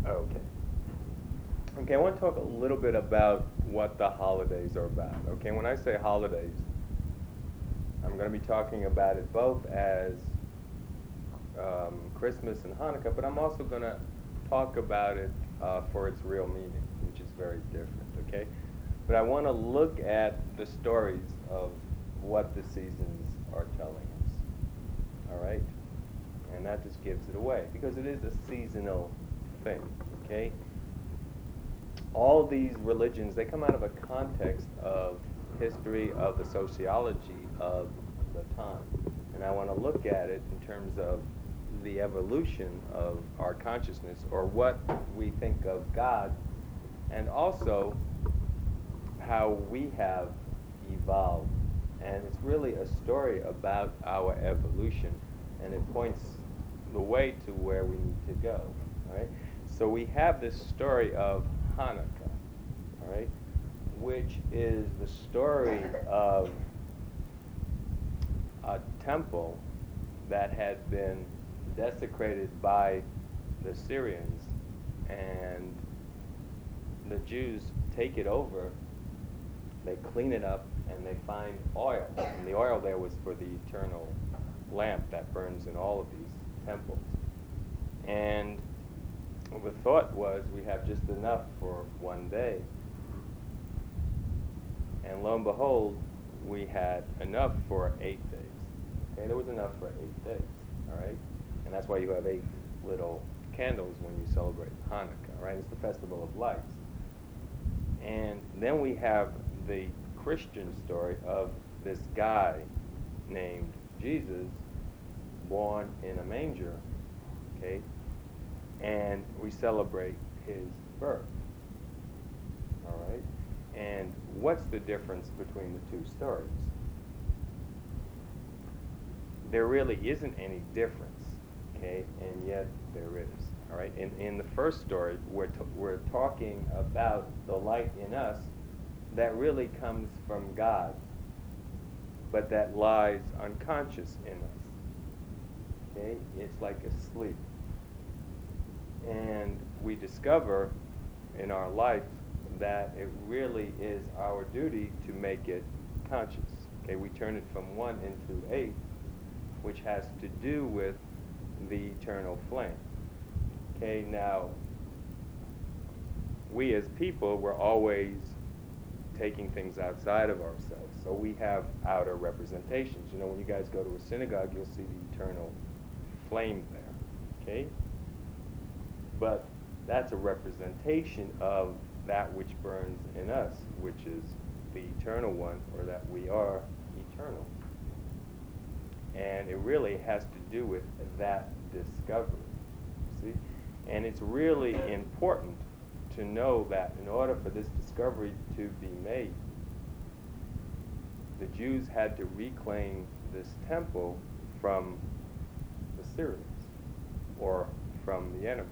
Okay. Okay, I want to talk a little bit about what the holidays are about. Okay, when I say holidays, I'm going to be talking about it both as Christmas and Hanukkah, but I'm also going to talk about it for its real meaning, which is very different. Okay, but I want to look at the stories of what the seasons are telling us. All right, and that just gives it away because it is a seasonal thing. Okay, all these religions, they come out of a context of history, of the sociology of the time. And I want to look at it in terms of the evolution of our consciousness, or what we think of God, and also how we have evolved. And it's really a story about our evolution, and it points the way to where we need to go. Right? So we have this story of Hanukkah, all right, which is the story of a temple that had been desecrated by the Syrians, and the Jews take it over, they clean it up, and they find oil. And the oil there was for the eternal lamp that burns in all of these temples. And the thought was we have just enough for one day. And lo and behold, we had enough for 8 days. Okay, there was enough for 8 days, all right? And that's why you have 8 little candles when you celebrate Hanukkah, right? It's the festival of lights. And then we have the Christian story of this guy named Jesus, born in a manger, okay? And we celebrate his birth, all right? And what's the difference between the two stories? There really isn't any difference, okay? And yet there is, all right? In the first story, we're talking about the light in us that really comes from God, but that lies unconscious in us, okay? It's like asleep. And we discover in our life that it really is our duty to make it conscious. Okay, we turn it from 1 into 8, which has to do with the eternal flame. Okay, now, we as people, we're always taking things outside of ourselves. So we have outer representations. You know, when you guys go to a synagogue, you'll see the eternal flame there. Okay? But that's a representation of that which burns in us, which is the eternal one, or that we are eternal. And it really has to do with that discovery, see? And it's really important to know that in order for this discovery to be made, the Jews had to reclaim this temple from the Syrians, or from the enemy.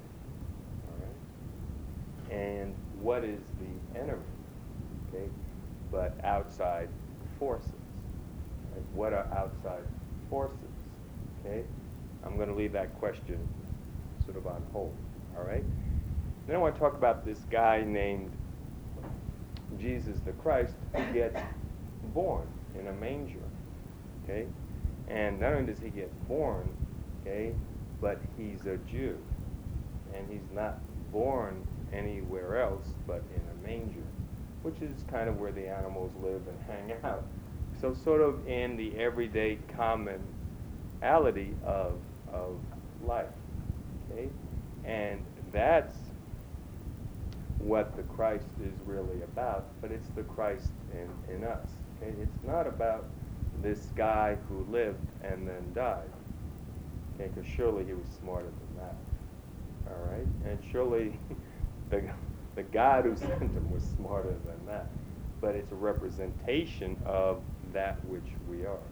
And what is the enemy? Okay, but outside forces. Right? What are outside forces? Okay, I'm going to leave that question sort of on hold. All right. Then I want to talk about this guy named Jesus the Christ, who gets born in a manger. Okay, and not only does he get born, okay, but he's a Jew, and he's not born anywhere else but in a manger, which is kind of where the animals live and hang out. So sort of in the everyday commonality of life, okay? And that's what the Christ is really about, but it's the Christ in us, okay? It's not about this guy who lived and then died, okay? Because surely he was smarter than that, all right? And surely the God who sent him was smarter than that. But it's a representation of that which we are.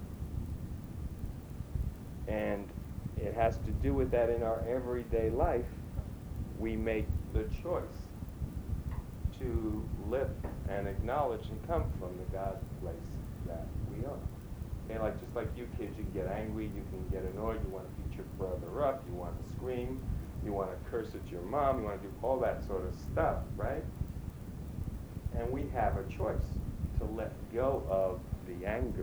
And it has to do with that in our everyday life. We make the choice to live and acknowledge and come from the God place that we are. Okay, like just like you kids, you can get angry, you can get annoyed, you want to beat your brother up, you want to scream, You want to curse at your mom. You want to do all that sort of stuff, right? And we have a choice to let go of the anger.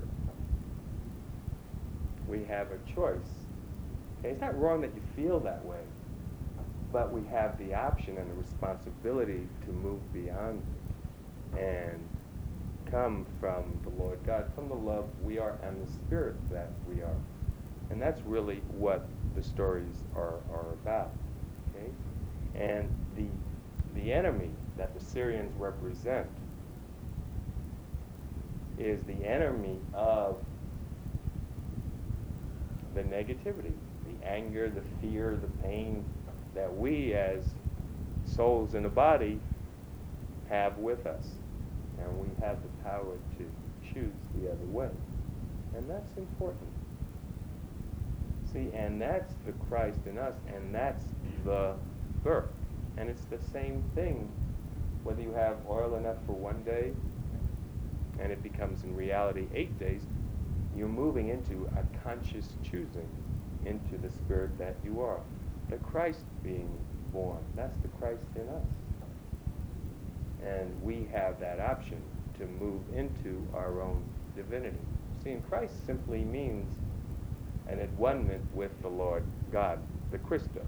We have a choice. Okay, it's not wrong that you feel that way, but we have the option and the responsibility to move beyond it and come from the Lord God, from the love we are and the spirit that we are. And that's really what the stories are about. Okay? And the enemy that the Syrians represent is the enemy of the negativity, the anger, the fear, the pain that we as souls in the body have with us. And we have the power to choose the other way. And that's important. See, and that's the Christ in us, and that's the birth. And it's the same thing whether you have oil enough for one day and it becomes in reality 8 days. You're moving into a conscious choosing into the spirit that you are. The Christ being born, that's the Christ in us. And we have that option to move into our own divinity. See, and Christ simply means an at one-ment with the Lord God, the Christos.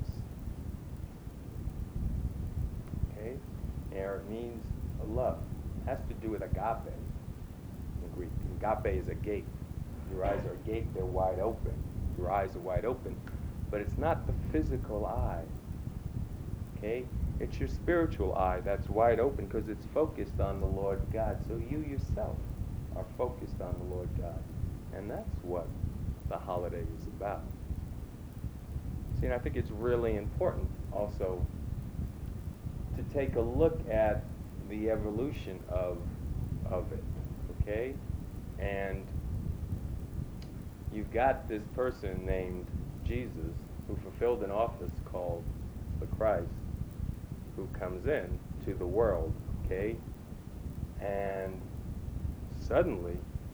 Okay? And it means a love. It has to do with agape in Greek. Agape is a gate. Your eyes are a gate, they're wide open. Your eyes are wide open. But it's not the physical eye. Okay? It's your spiritual eye that's wide open because it's focused on the Lord God. So you yourself are focused on the Lord God. And that's what the holiday is about. See, and I think it's really important also to take a look at the evolution of it. Okay? And you've got this person named Jesus who fulfilled an office called the Christ, who comes in to the world, okay? And suddenly,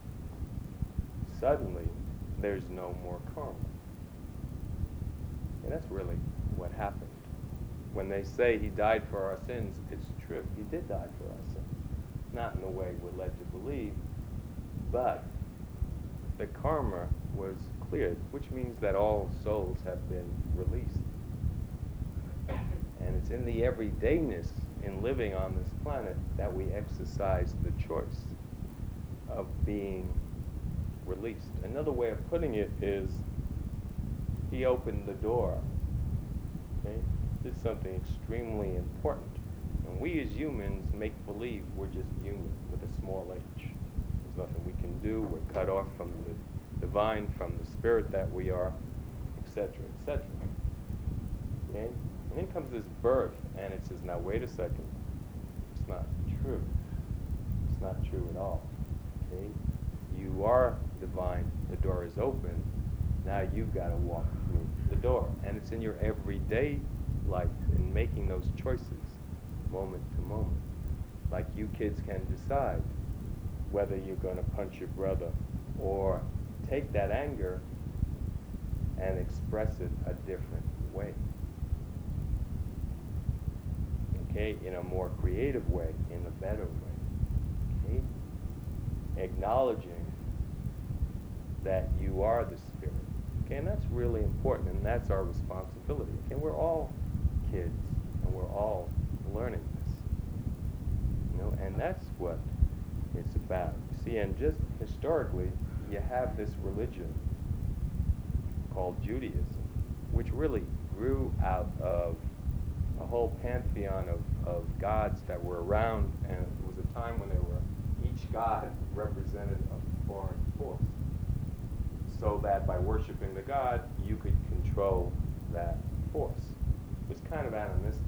there's no more karma. And that's really what happened. When they say he died for our sins, it's true. He did die for our sins. Not in the way we're led to believe, but the karma was cleared, which means that all souls have been released. And it's in the everydayness in living on this planet that we exercise the choice of being released. Another way of putting it is he opened the door. Okay? This is something extremely important. And we as humans make believe we're just human with a small h. There's nothing we can do. We're cut off from the divine, from the spirit that we are, etc., etc. Okay? And then comes this birth, and it says, now wait a second. It's not true. It's not true at all. Okay? You are divine. The door is open. Now you've got to walk through the door. And it's in your everyday life, in making those choices, moment to moment. Like you kids can decide whether you're going to punch your brother or take that anger and express it a different way. Okay, in a more creative way, in a better way. Okay? Acknowledging that you are the spirit. Okay, and that's really important, and that's our responsibility. Okay, we're all kids, and we're all learning this. You know, and that's what it's about. See, and just historically, you have this religion called Judaism, which really grew out of a whole pantheon of gods that were around, and it was a time when each god represented a foreign force, so that by worshiping the god, you could control that force. It was kind of animistic.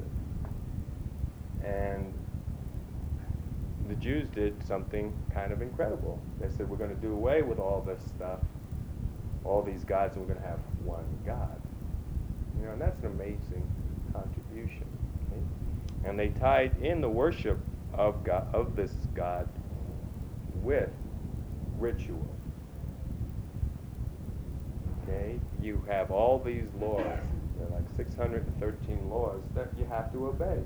And the Jews did something kind of incredible. They said, we're going to do away with all this stuff, all these gods, and we're going to have one God. You know, and that's an amazing contribution. Okay? And they tied in the worship of God, of this God, with ritual. Okay? You have all these laws There are like 613 laws that you have to obey.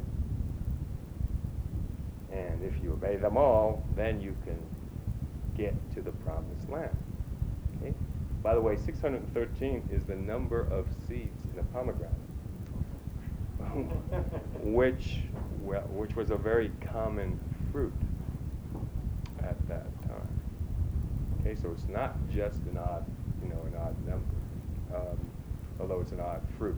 And if you obey them all, then you can get to the promised land. Okay? By the way, 613 is the number of seeds in a pomegranate, which was a very common fruit at that time. Okay, so it's not just an odd number, although it's an odd fruit.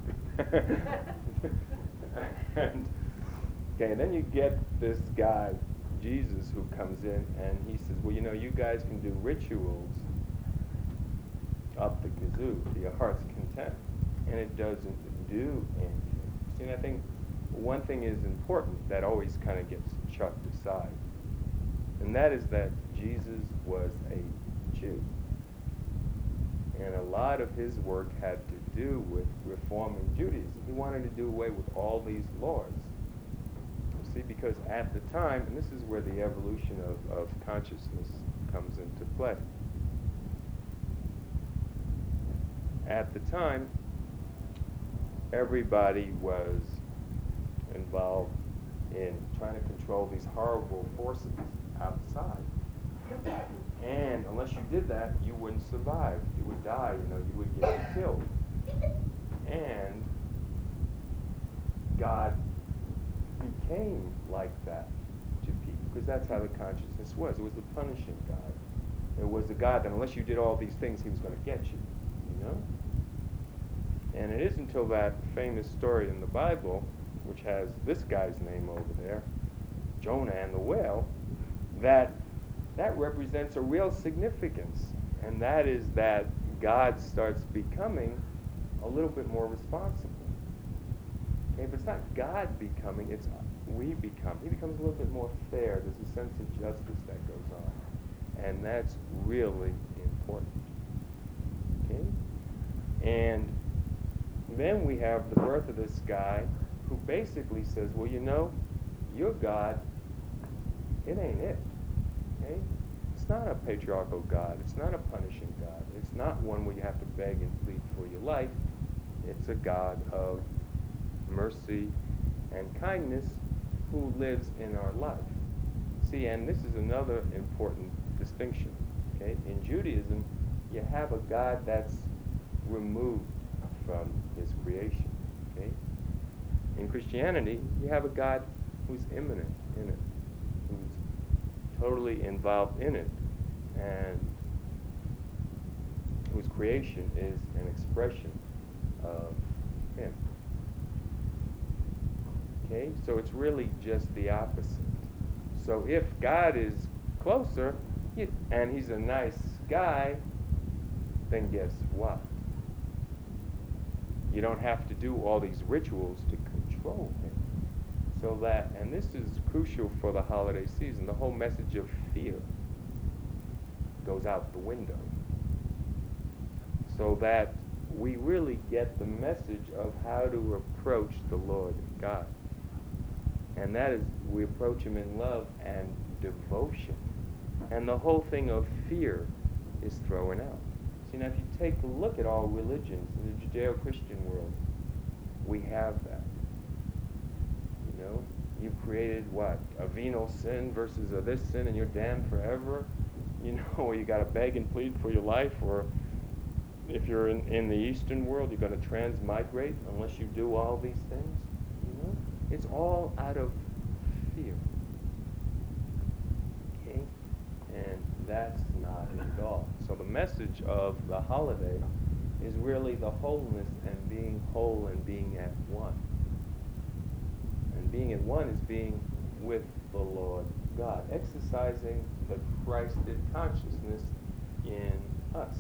And then you get this guy, Jesus, who comes in and he says, well, you guys can do rituals up the kazoo to your heart's content, and it doesn't do anything. See, and I think one thing is important that always kind of gets chucked aside, and that is that Jesus was a Jew. And a lot of his work had to do with reforming Judaism. He wanted to do away with all these laws. See, because at the time, and this is where the evolution of consciousness comes into play. At the time, everybody was involved in trying to control these horrible forces outside. And unless you did that, you wouldn't survive. You would die, you would get killed. And God became like that to people, because that's how the consciousness was. It was the punishing God. It was the God that unless you did all these things, he was going to get you, And it isn't until that famous story in the Bible, which has this guy's name over there, Jonah and the whale, that represents a real significance. And that is that God starts becoming a little bit more responsible. Okay, but it's not God becoming, it's we become. He becomes a little bit more fair. There's a sense of justice that goes on. And that's really important. Okay? And then we have the birth of this guy who basically says, well, your God, it ain't it. Okay? It's not a patriarchal God. It's not a punishing God. It's not one where you have to beg and plead for your life. It's a God of mercy and kindness who lives in our life. See, and this is another important distinction. Okay? In Judaism, you have a God that's removed from his creation. Okay? In Christianity, you have a God who's immanent in it, who's totally involved in it, and whose creation is an expression of him. Okay, so it's really just the opposite. So if God is closer, and he's a nice guy, then guess what? You don't have to do all these rituals to control him. So that, and this is crucial for the holiday season, the whole message of fear goes out the window. So that we really get the message of how to approach the Lord God. And that is, we approach him in love and devotion. And the whole thing of fear is thrown out. See, now if you take a look at all religions in the Judeo-Christian world, we have that. You created what? A venal sin versus a this sin, and you're damned forever. Or you got to beg and plead for your life, or if you're in the Eastern world, you're going to transmigrate unless you do all these things. It's all out of fear. Okay? And that's not it at all. So the message of the holiday is really the wholeness and being whole and being at one. And being at one is being with the Lord God, exercising the Christed consciousness in us.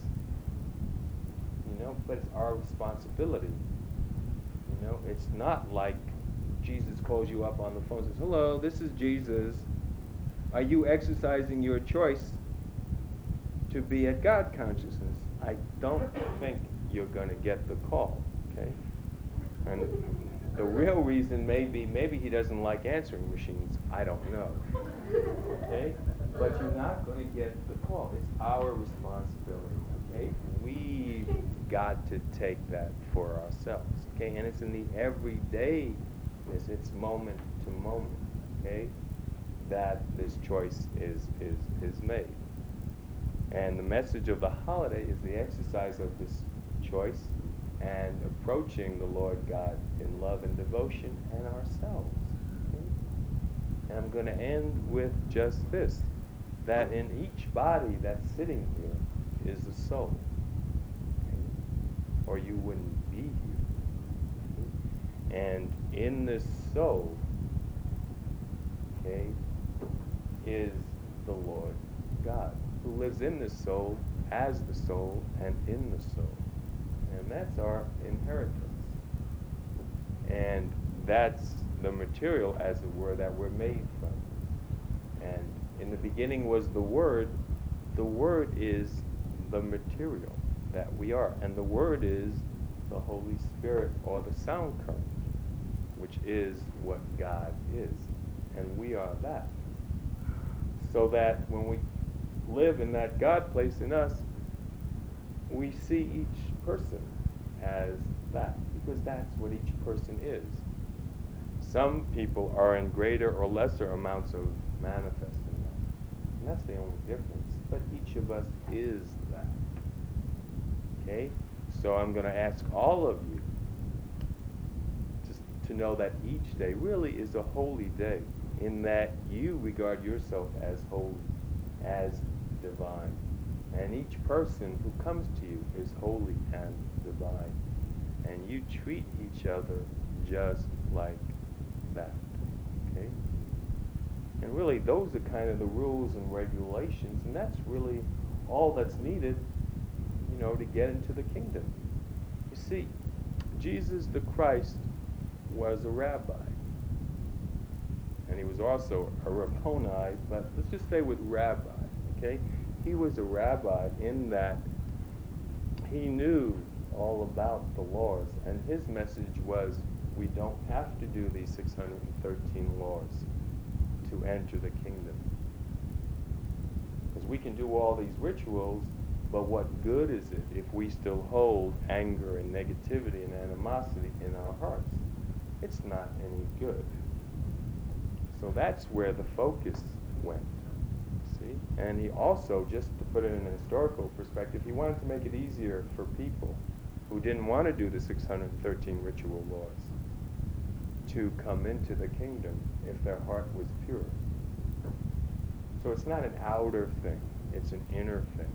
But it's our responsibility. It's not like Jesus calls you up on the phone and says, hello, this is Jesus. Are you exercising your choice to be at God consciousness? I don't think you're going to get the call, okay? And the real reason maybe he doesn't like answering machines. I don't know, okay? But you're not going to get the call. It's our responsibility, okay? We've got to take that for ourselves. Okay, and it's in the everydayness, it's moment to moment, okay, that this choice is made. And the message of the holiday is the exercise of this choice and approaching the Lord God in love and devotion and ourselves. Okay? And I'm going to end with just this, that in each body that's sitting here is a soul. Okay? Or you wouldn't be here. Okay? And in this soul, okay, is the Lord God, who lives in the soul, as the soul, and in the soul. And that's our inheritance. And that's the material, as it were, that we're made from. And in the beginning was the Word. The Word is the material that we are. And the Word is the Holy Spirit, or the sound current, which is what God is. And we are that. So that when we live in that God place in us, we see each person as that, because that's what each person is. Some people are in greater or lesser amounts of manifesting that. And that's the only difference. But each of us is that. Okay? So I'm going to ask all of you to know that each day really is a holy day, in that you regard yourself as holy, as divine. And each person who comes to you is holy and divine. And you treat each other just like that. Okay? And really, those are kind of the rules and regulations, and that's really all that's needed, to get into the kingdom. You see, Jesus the Christ was a rabbi. And he was also a Rabboni, but let's just stay with rabbi, okay? He was a rabbi in that he knew all about the laws, and his message was, we don't have to do these 613 laws to enter the kingdom. Because we can do all these rituals, but what good is it if we still hold anger and negativity and animosity in our hearts? It's not any good. So that's where the focus went, see? And he also, just to put it in a historical perspective, he wanted to make it easier for people who didn't want to do the 613 ritual laws to come into the kingdom if their heart was pure. So it's not an outer thing, it's an inner thing.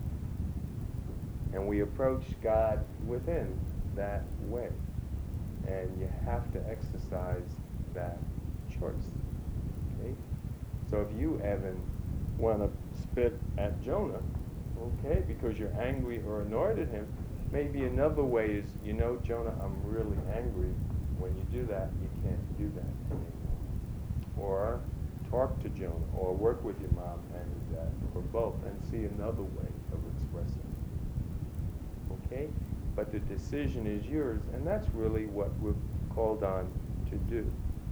And we approach God within that way. And you have to exercise that choice. Okay? So if you, Evan, want to spit at Jonah, okay, because you're angry or annoyed at him, maybe another way is, Jonah, I'm really angry. When you do that, you can't do that anymore. Or talk to Jonah, or work with your mom and your dad, or both, and see another way of expressing it. Okay? But the decision is yours, and that's really what we're called on to do.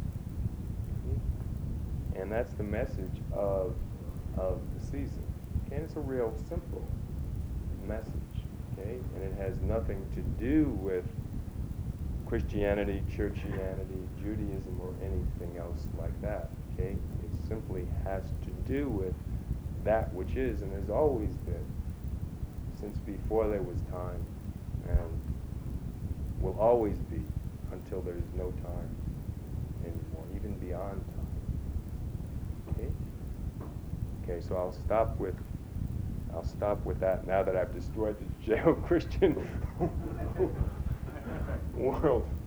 Okay? And that's the message of the season. Okay? And it's a real simple message. Okay? And it has nothing to do with Christianity, Churchianity, Judaism, or anything else like that. Okay? It simply has to do with that which is and has always been, since before there was time, and will always be until there is no time anymore, even beyond time. Okay? Okay, so I'll stop with that now that I've destroyed the Judeo-Christian world.